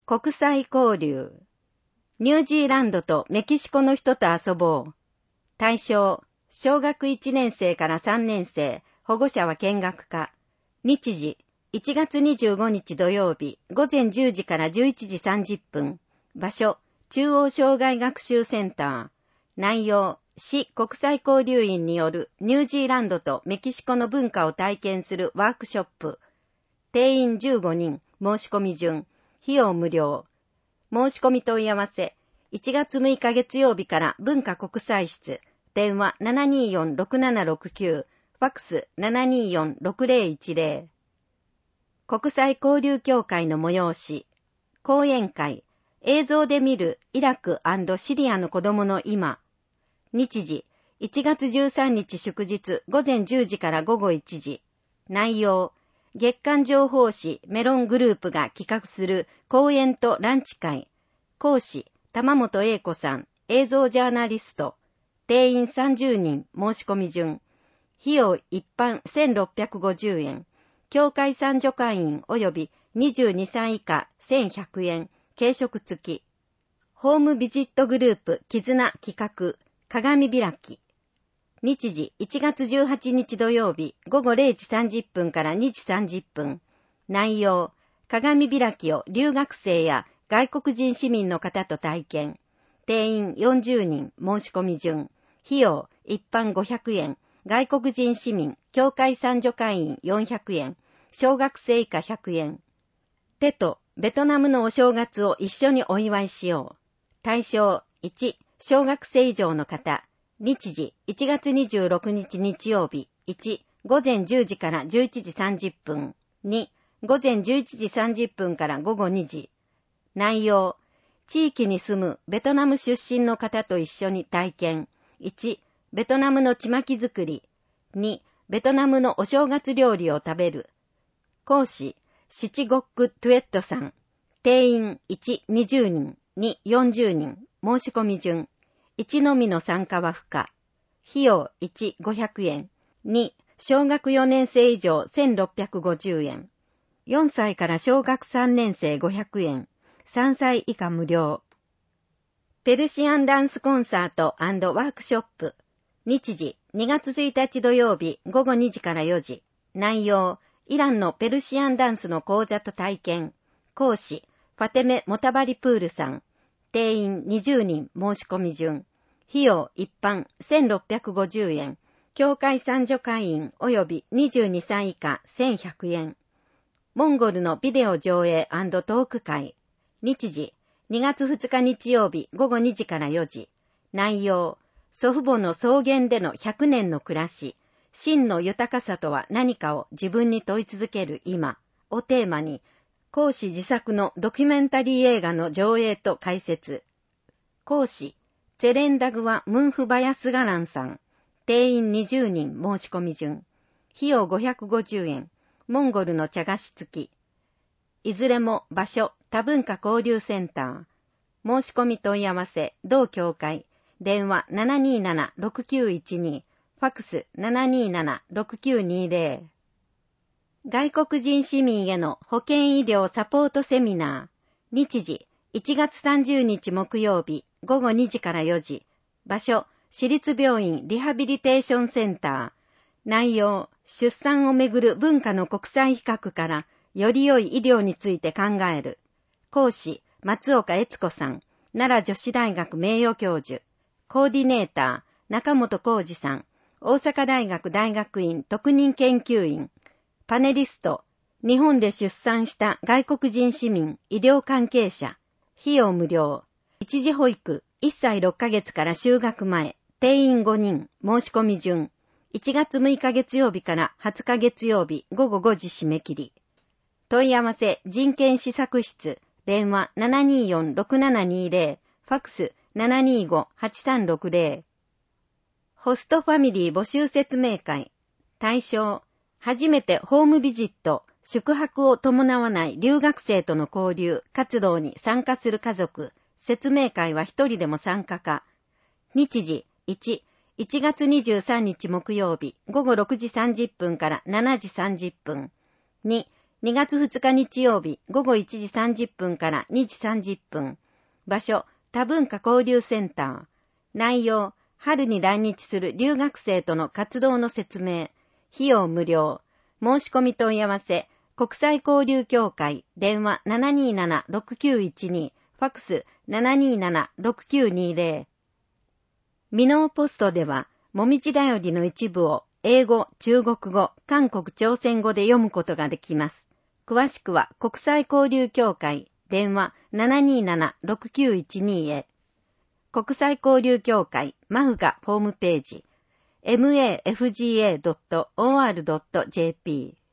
国際交流。ニュージーランドとメキシコの人と遊ぼう。対象、小学1年生から3年生、保護者は見学か。日時、1月25日土曜日、午前10時から11時30分。場所、中央障害学習センター。内容、市国際交流員によるニュージーランドとメキシコの文化を体験するワークショップ。定員15人、申し込み順。費用無料。申し込み問い合わせ。1月6日月曜日から文化国際室。電話 724-6769。ファックス 724-6010。国際交流協会の催し。講演会。映像で見るイラク&シリアの子供の今。日時。1月13日祝日午前10時から午後1時。内容。月刊情報誌メロングループが企画する講演とランチ会。講師、玉本英子さん、映像ジャーナリスト。定員30人、申し込み順。費用一般1650円。協会参助会員及び22歳以下1100円。軽食付き。ホームビジットグループ絆企画、鏡開き。日時1月18日土曜日午後0時30分から2時30分。内容、鏡開きを留学生や外国人市民の方と体験。定員40人、申し込み順。費用、一般500円。外国人市民、協会参助会員400円。小学生以下100円。テとベトナムのお正月を一緒にお祝いしよう。対象、1、小学生以上の方。日時、1月26日日曜日。1、午前10時から11時30分。2、午前11時30分から午後2時。内容、地域に住むベトナム出身の方と一緒に体験。1、ベトナムのちまき作り。2、ベトナムのお正月料理を食べる。講師、シチゴック・トゥエットさん。定員1、20人。2、40人。申し込み順。1のみの参加は不可。費用1、500円。2、小学4年生以上1650円。4歳から小学3年生500円。3歳以下無料。ペルシアンダンスコンサート&ワークショップ。日時2月1日土曜日午後2時から4時。内容、イランのペルシアンダンスの講座と体験。講師、ファテメ・モタバリプールさん。定員20人、申し込み順。費用一般1650円。協会参助会員及び22歳以下1100円。モンゴルのビデオ上映&トーク会。日時2月2日日曜日午後2時から4時。内容、祖父母の草原での100年の暮らし、真の豊かさとは何かを自分に問い続ける今をテーマに、講師自作のドキュメンタリー映画の上映と解説。講師、ツェレンダグワ・ムンフバヤスガランさん。定員20人、申し込み順。費用550円。モンゴルの茶菓子付き。いずれも場所、多文化交流センター。申し込み問い合わせ、同協会。電話 727-6912。ファックス 727-6920。外国人市民への保健医療サポートセミナー。日時、1月30日木曜日、午後2時から4時。場所、市立病院リハビリテーションセンター。内容、出産をめぐる文化の国際比較から、より良い医療について考える。講師、松岡悦子さん。奈良女子大学名誉教授。コーディネーター、中本浩二さん。大阪大学大学院特任研究員。パネリスト、日本で出産した外国人市民、医療関係者。費用無料。一時保育、1歳6ヶ月から就学前。定員5人、申し込み順。1月6日月曜日から20日月曜日午後5時締め切り。問い合わせ、人権施策室。電話 724-6720。ファックス 725-8360。ホストファミリー募集説明会。対象、初めてホームビジット、宿泊を伴わない留学生との交流、活動に参加する家族。説明会は一人でも参加か。日時、1、1月23日木曜日、午後6時30分から7時30分。2、 2月2日日曜日午後1時30分から2時30分。場所、多文化交流センター。内容、春に来日する留学生との活動の説明。費用無料。申し込み問い合わせ。国際交流協会。電話 727-6912。ファクス 727-6920。ミノーポストでは、もみじだよりの一部を英語、中国語、韓国朝鮮語で読むことができます。詳しくは国際交流協会。電話 727-6912 へ。国際交流協会マフガホームページ mafga.or.jp